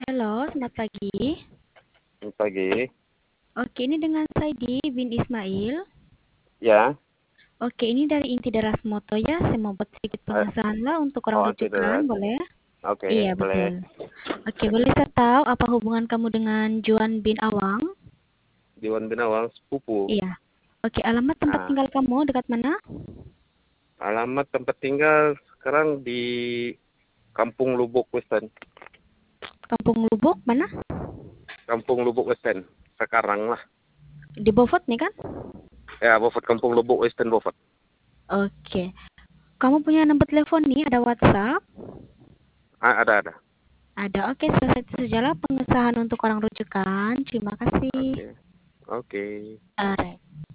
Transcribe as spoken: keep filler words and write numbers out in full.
Halo, selamat pagi. Selamat pagi. Oke, ini dengan saya di bin Ismail. Ya, Oke, ini dari inti Deras Moto ya. Saya mau buat sedikit eh, pengesahan lah untuk orang oh rujukan, tidak. boleh? Oke, Iya, boleh. betul. Oke, boleh saya tahu apa hubungan kamu dengan Juan bin Awang? Dewan Binawang, sepupu. Iya. Oke, alamat tempat Nah, tinggal kamu dekat mana? alamat tempat tinggal sekarang di Kampung Lubuk Western. Kampung Lubuk, mana? Kampung Lubuk Western. Sekarang lah. Di Beaufort nih kan? Ya, Beaufort, Kampung Lubuk Western Beaufort. Oke. Kamu punya nomor telepon nih, ada WhatsApp? Ah, ada, ada. Ada. Oke, selesai itu sajalah pengesahan untuk orang rujukan. Terima kasih. Oke. Oke. Alright.